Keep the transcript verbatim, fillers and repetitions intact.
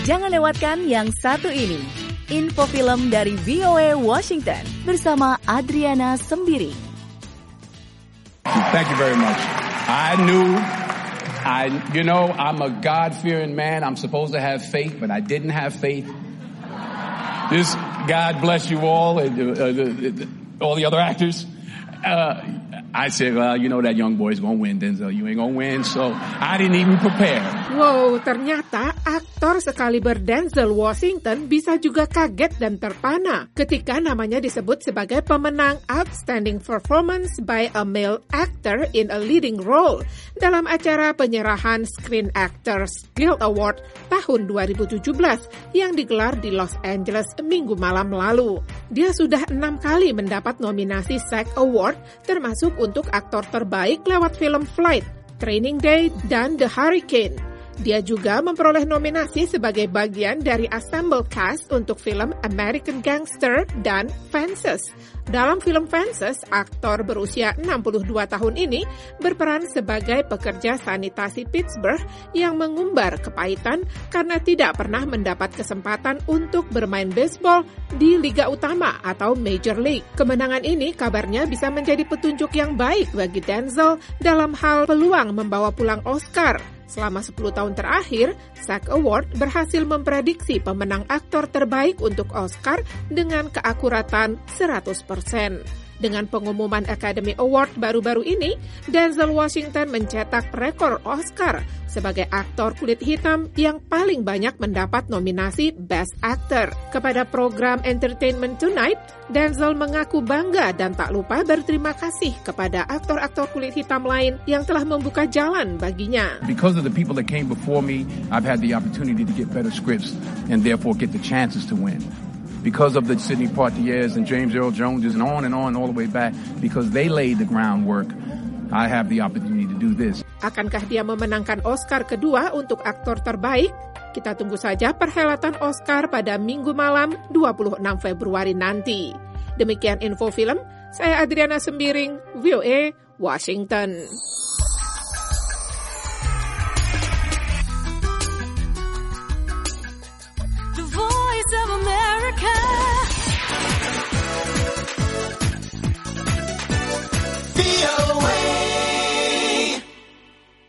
Jangan lewatkan yang satu ini. Info film dari V O A Washington bersama Adriana Sembiring. Thank you very much. I knew, I, you know, I'm a God-fearing man. I'm supposed to have faith, but I didn't have faith. This, God bless you all, and uh, uh, all the other actors. Uh, I said, well, you know that young boy's gonna win, Denzel. You ain't gonna win, so I didn't even prepare. Wow, ternyata aktor sekaliber Denzel Washington bisa juga kaget dan terpana ketika namanya disebut sebagai pemenang Outstanding Performance by a Male Actor in a Leading Role dalam acara penyerahan Screen Actors Guild Award tahun dua ribu tujuh belas yang digelar di Los Angeles minggu malam lalu. Dia sudah enam kali mendapat nominasi SAG Award, termasuk untuk aktor terbaik lewat film Flight, Training Day, dan The Hurricane. Dia juga memperoleh nominasi sebagai bagian dari ensemble cast untuk film American Gangster dan Fences. Dalam film Fences, aktor berusia enam puluh dua tahun ini berperan sebagai pekerja sanitasi Pittsburgh yang mengumbar kepahitan karena tidak pernah mendapat kesempatan untuk bermain baseball di Liga Utama atau Major League. Kemenangan ini kabarnya bisa menjadi petunjuk yang baik bagi Denzel dalam hal peluang membawa pulang Oscar. Selama sepuluh tahun terakhir, SAG Award berhasil memprediksi pemenang aktor terbaik untuk Oscar dengan keakuratan seratus persen. Dengan pengumuman Academy Award baru-baru ini, Denzel Washington mencetak rekor Oscar sebagai aktor kulit hitam yang paling banyak mendapat nominasi Best Actor. Kepada program Entertainment Tonight, Denzel mengaku bangga dan tak lupa berterima kasih kepada aktor-aktor kulit hitam lain yang telah membuka jalan baginya. Because of the people that came before me, I've had the opportunity to get better scripts and therefore get the chances to win. Because of the Sidney Poitiers and James Earl Joneses and on and on all the way back, because they laid the groundwork, I have the opportunity to do this. Akankah dia memenangkan Oscar kedua untuk aktor terbaik? Kita tunggu saja perhelatan Oscar pada Minggu malam dua puluh enam Februari nanti. Demikian info film, saya Adriana Sembiring, V O A, Washington.